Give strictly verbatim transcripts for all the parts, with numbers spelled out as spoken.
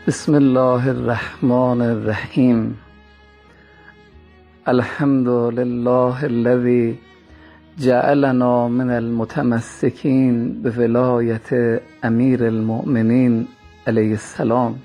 بسم الله الرحمن الرحیم. الحمد لله الذي جعلنا من المتمسکین به ولایت امیر المؤمنین علیه السلام.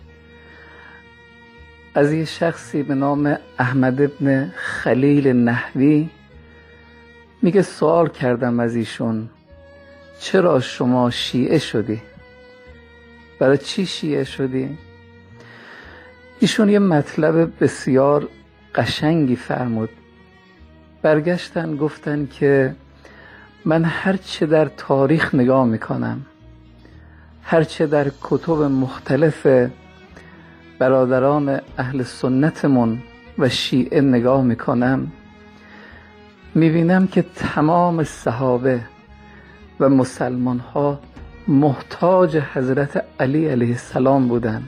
از یه شخصی به نام احمد ابن خلیل نحوی میگه سوال کردم از ایشون چرا شما شیعه شدی؟ برای چی شیعه شدی؟ ایشون یه مطلب بسیار قشنگی فرمود. برگشتن گفتن که من هرچه در تاریخ نگاه میکنم، هرچه در کتب مختلف برادران اهل سنتمون و شیعه نگاه میکنم، میبینم که تمام صحابه و مسلمان ها محتاج حضرت علی علیه السلام بودن.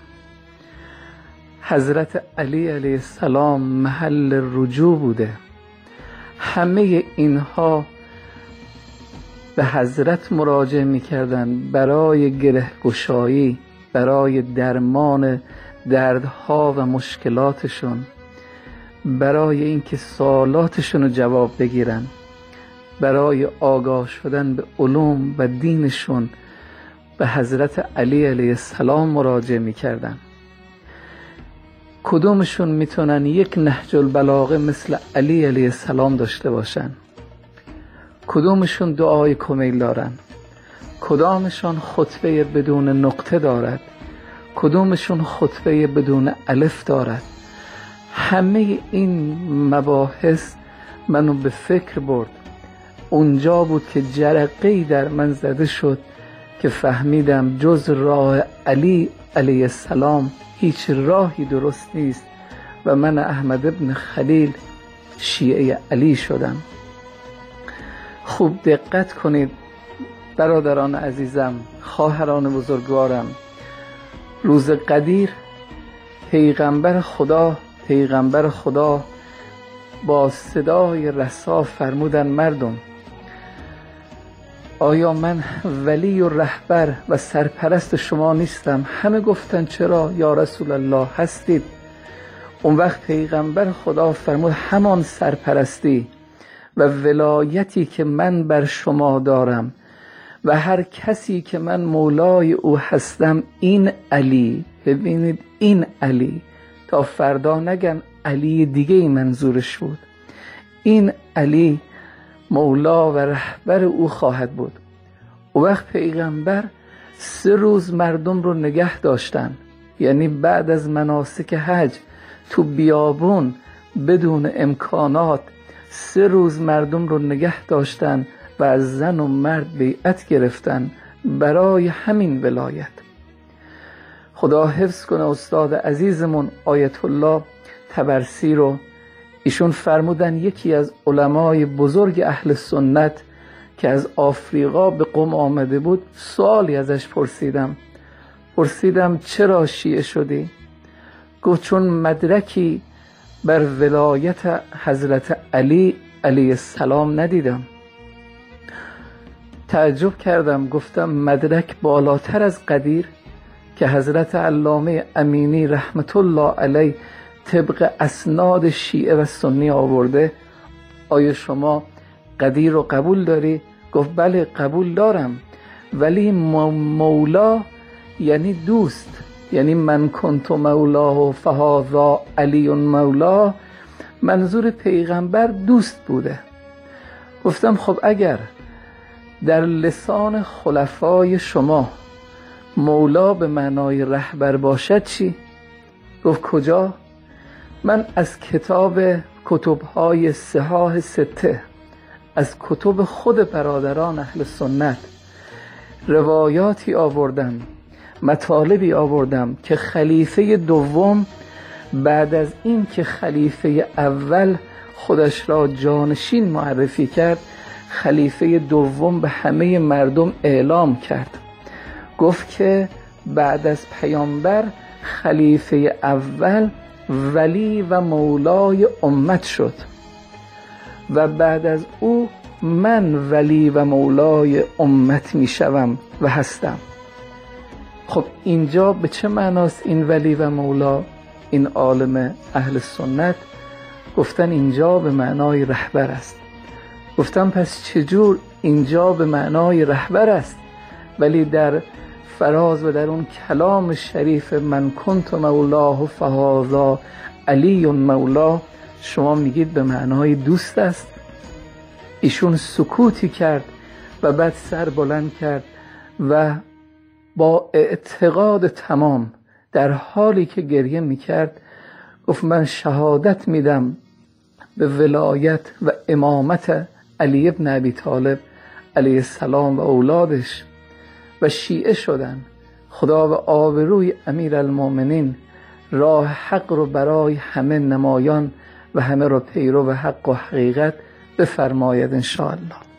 حضرت علی علیه السلام محل رجوع بوده. همه اینها به حضرت مراجعه میکردن برای گره گشایی، برای درمان دردها و مشکلاتشون، برای اینکه سوالاتشون رو جواب بگیرن، برای آگاه شدن به علوم و دینشون به حضرت علی علیه السلام مراجعه میکردن. کدومشون میتونن یک نهج البلاغه مثل علی علیه السلام داشته باشن؟ کدومشون دعای کمیل دارن؟ کدامشون خطبه بدون نقطه دارد؟ کدومشون خطبه بدون الف دارد؟ همه این مباحث منو به فکر برد. اونجا بود که جرقه‌ای در من زده شد که فهمیدم جز راه علی علیه السلام هیچ راهی درست نیست و من احمد ابن خلیل شیعه علی شدم. خوب دقت کنید برادران عزیزم، خواهران بزرگوارم. روز قدیر پیغمبر خدا پیغمبر خدا با صدای رسا فرمودن مردم، آیا من ولی و رهبر و سرپرست شما نیستم؟ همه گفتن چرا یا رسول الله هستید. اون وقت پیغمبر خدا فرمود همان سرپرستی و ولایتی که من بر شما دارم و هر کسی که من مولای او هستم این علی. ببینید این علی، تا فردا نگن علی دیگه ای منظورش بود. این علی مولا و رهبر او خواهد بود. و وقت پیغمبر سه روز مردم رو نگه داشتن، یعنی بعد از مناسک حج تو بیابون بدون امکانات سه روز مردم رو نگه داشتن و از زن و مرد بیعت گرفتن برای همین ولایت. خدا حفظ کنه استاد عزیزمون آیت الله طبرسی رو. ایشون فرمودن یکی از علمای بزرگ اهل سنت که از آفریقا به قم آمده بود، سوالی ازش پرسیدم پرسیدم چرا شیعه شدی؟ گفت چون مدرکی بر ولایت حضرت علی علیه السلام ندیدم. تعجب کردم، گفتم مدرک بالاتر از قدیر که حضرت علامه امینی رحمت الله علیه طبق اسناد شیعه و سنی آورده، آیا شما قدیر رو قبول داری؟ گفت بله قبول دارم، ولی مولا یعنی دوست، یعنی من کنت مولاه فهذا علی مولا، منظور پیغمبر دوست بوده. گفتم خب اگر در لسان خلفای شما مولا به معنای رهبر باشد چی؟ گفت کجا؟ من از کتاب کتب‌های صحاح سته، از کتب خود برادران اهل سنت روایاتی آوردم، مطالبی آوردم که خلیفه دوم بعد از این که خلیفه اول خودش را جانشین معرفی کرد، خلیفه دوم به همه مردم اعلام کرد، گفت که بعد از پیامبر خلیفه اول ولی و مولای امت شد و بعد از او من ولی و مولای امت می شوم و هستم. خب اینجا به چه معناست این ولی و مولا، این عالم اهل سنت؟ گفتن اینجا به معنای رهبر است. گفتم پس چجور اینجا به معنای رهبر است ولی در فراز و در اون کلام شریف من کنت مولاه فهذا علی مولا شما میگید به معنای دوست است؟ ایشون سکوتی کرد و بعد سر بلند کرد و با اعتقاد تمام در حالی که گریه میکرد گفت من شهادت میدم به ولایت و امامت علی ابن ابی طالب علیه السلام و اولادش و شیعه شدن. خدا و آبروی امیر المومنین راه حق رو برای همه نمایان و همه رو پیرو و حق و حقیقت بفرماید ان شاء الله.